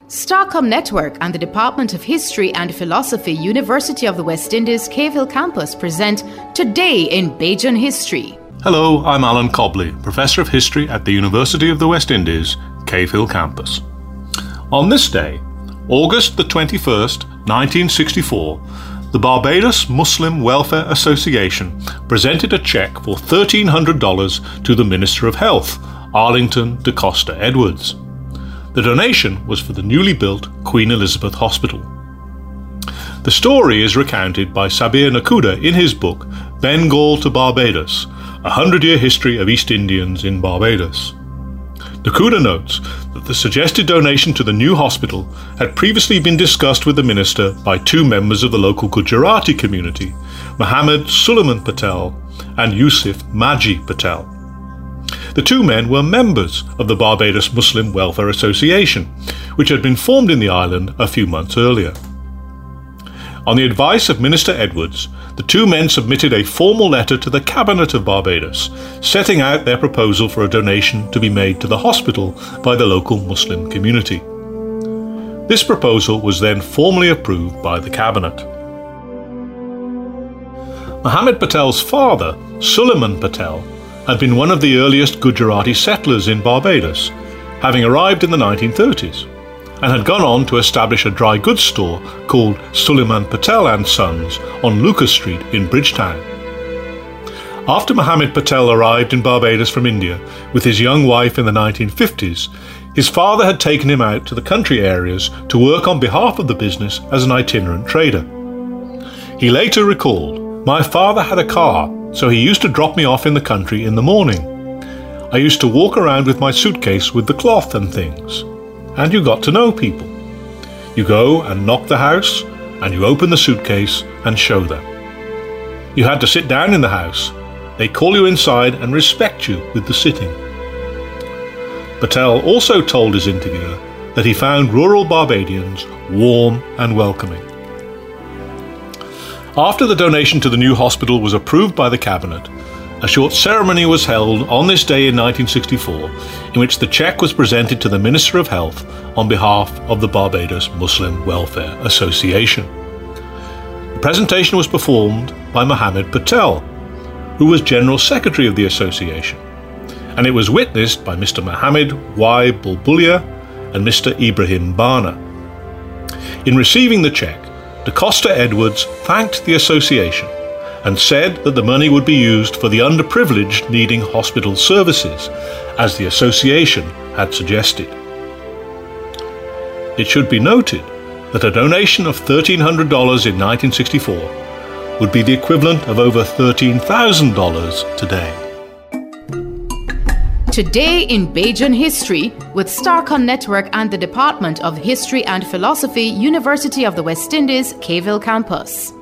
Starcom Network and the Department of History and Philosophy, University of the West Indies, Cave Hill Campus present Today in Bajan History. Hello, I'm Alan Cobley, Professor of History at the University of the West Indies, Cave Hill Campus. On this day, August the 21st, 1964, the Barbados Muslim Welfare Association presented a cheque for $1,300 to the Minister of Health, Arlington Da Costa Edwards. The donation was for the newly built Queen Elizabeth Hospital. The story is recounted by Sabir Nakuda in his book Bengal to Barbados, a 100-year history of East Indians in Barbados. Nakuda notes that the suggested donation to the new hospital had previously been discussed with the minister by two members of the local Gujarati community, Muhammad Suleiman Patel and Yusuf Maji Patel. The two men were members of the Barbados Muslim Welfare Association, which had been formed in the island a few months earlier. On the advice of Minister Edwards, the two men submitted a formal letter to the Cabinet of Barbados, setting out their proposal for a donation to be made to the hospital by the local Muslim community. This proposal was then formally approved by the Cabinet. Muhammad Patel's father, Suleiman Patel, had been one of the earliest Gujarati settlers in Barbados, having arrived in the 1930s, and had gone on to establish a dry goods store called Suleiman Patel and Sons on Lucas Street in Bridgetown. After Muhammad Patel arrived in Barbados from India with his young wife in the 1950s, his father had taken him out to the country areas to work on behalf of the business as an itinerant trader. He later recalled, "My father had a car, so he used to drop me off in the country in the morning. I used to walk around with my suitcase with the cloth and things. And you got to know people. You go and knock the house, and you open the suitcase and show them. You had to sit down in the house. They call you inside and respect you with the sitting." Patel also told his interviewer that he found rural Barbadians warm and welcoming. After the donation to the new hospital was approved by the Cabinet, a short ceremony was held on this day in 1964 in which the cheque was presented to the Minister of Health on behalf of the Barbados Muslim Welfare Association. The presentation was performed by Muhammad Patel, who was General Secretary of the association, and it was witnessed by Mr. Mohammed Y. Bulbulia and Mr. Ibrahim Bana. In receiving the cheque, Da Costa Edwards thanked the association and said that the money would be used for the underprivileged needing hospital services, as the association had suggested. It should be noted that a donation of $1,300 in 1964 would be the equivalent of over $13,000 today. Today in Bajan History with Starcom Network and the Department of History and Philosophy, University of the West Indies, Cave Hill Campus.